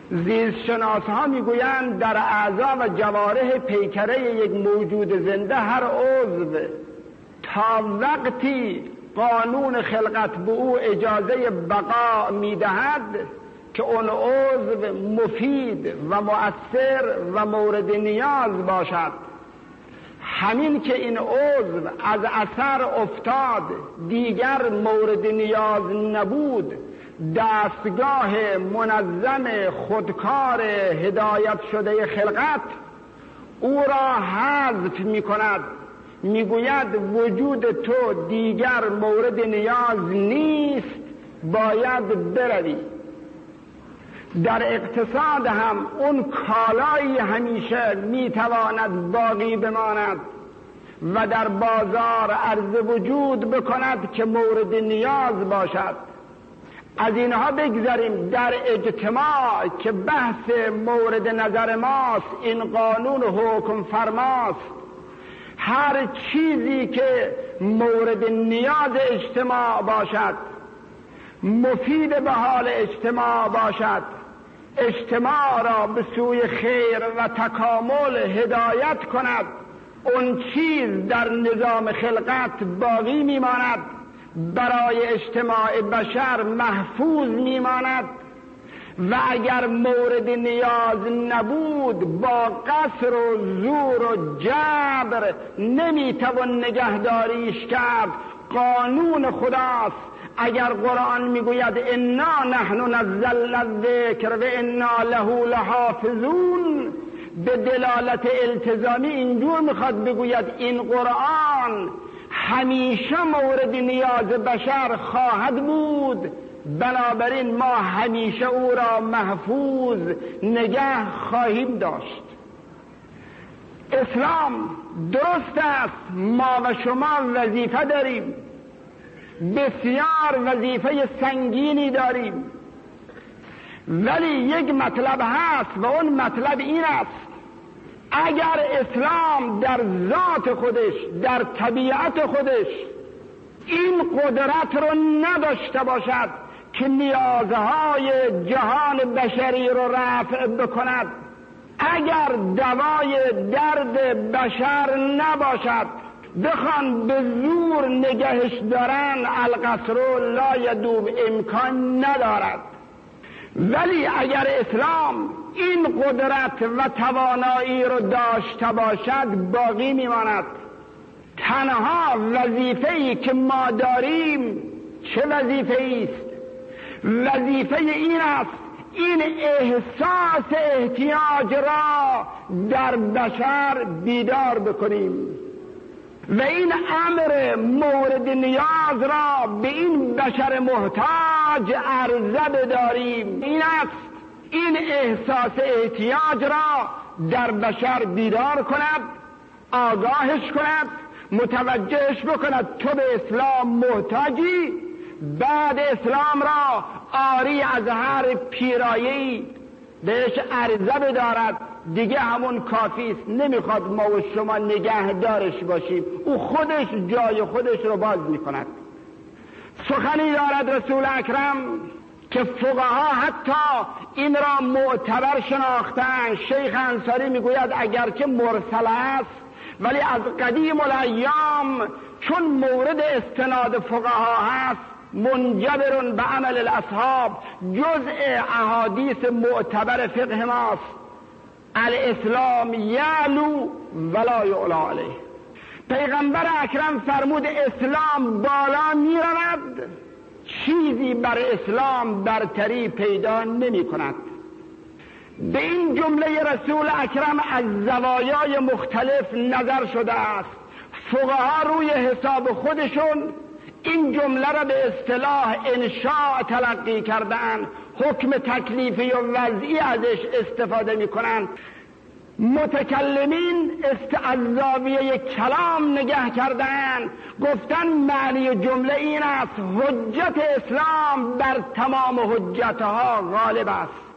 زیستشناس ها میگویند در اعضا و جوارح پیکره یک موجود زنده هر عضو تا وقتی قانون خلقت به او اجازه بقا میدهد که اون عضو مفید و مؤثر و مورد نیاز باشد، همین که این عضو از اثر افتاد دیگر مورد نیاز نبود، دستگاه منظم خودکار هدایت شده خلقت او را حذف می کند، میگوید وجود تو دیگر مورد نیاز نیست، باید بروی. در اقتصاد هم اون کالایی همیشه میتواند باقی بماند و در بازار عرض وجود بکند که مورد نیاز باشد. از اینها بگذاریم. در اجتماع که بحث مورد نظر ماست، این قانون حکم فرماست، هر چیزی که مورد نیاز اجتماع باشد، مفید به حال اجتماع باشد، اجتماع را به سوی خیر و تکامل هدایت کند، اون چیز در نظام خلقت باقی میماند، برای اجتماع بشر محفوظ میماند و اگر مورد نیاز نبود با قصر و زور و جبر نمیتوان نگهداریش کرد. قانون خداست. اگر قرآن میگوید انا نحن نزلنا الذکر و انا له لحافظون، به دلالت التزامی اینجور میخواد بگوید این قرآن همیشه مورد نیاز بشر خواهد بود، بنابراین ما همیشه او را محفوظ نگه خواهیم داشت. اسلام درست است، ما و شما وظیفه داریم، بسیار وظیفه سنگینی داریم، ولی یک مطلب هست و اون مطلب این است: اگر اسلام در ذات خودش، در طبیعت خودش این قدرت رو نداشته باشد که نیازهای جهان بشری رو رفع بکند، اگر دوای درد بشر نباشد، بخوان به زور نگهش دارن، القصر لا یدوم، امکان ندارد. ولی اگر اسلام این قدرت و توانایی رو داشته باشد باقی میماند. تنها وظیفه‌ای که ما داریم چه وظیفه‌ای است؟ وظیفه این است این احساس احتیاج را در بشر بیدار بکنیم و این امر مورد نیاز را به این بشر محتاج عرضه بداریم. این است این احساس احتیاج را در بشر بیدار کند، آگاهش کند، متوجهش بکند تو به اسلام محتاجی، بعد اسلام را آری از هر پیرایه‌ای بهش عرضه بدارد. دیگه همون کافی است، نمیخواد ما و شما نگهدارش باشیم، او خودش جای خودش رو باز میکند. سخنی دارد رسول اکرم که فقها حتی این را معتبر شناختن. شیخ انصاری میگوید اگر که مرسل است ولی از قدیم الایام چون مورد استناد فقها هست، منجبر به عمل الاصحاب، جزء احادیث معتبر فقه ماست. الاسلام یعلو ولا یعلا علیه. پیغمبر اکرم فرمود اسلام بالا می رود، چیزی بر اسلام برتری پیدا نمی کند. به این جمله رسول اکرم از زوایای مختلف نظر شده است. فقها روی حساب خودشون این جمله را به اصطلاح انشاء تلقی کردن، حکم تکلیفی و وضعی ازش استفاده می کنند. متکلمین از زاویه کلام نگه کردن، گفتن معنی جمله این است: حجت اسلام بر تمام حجتها غالب است.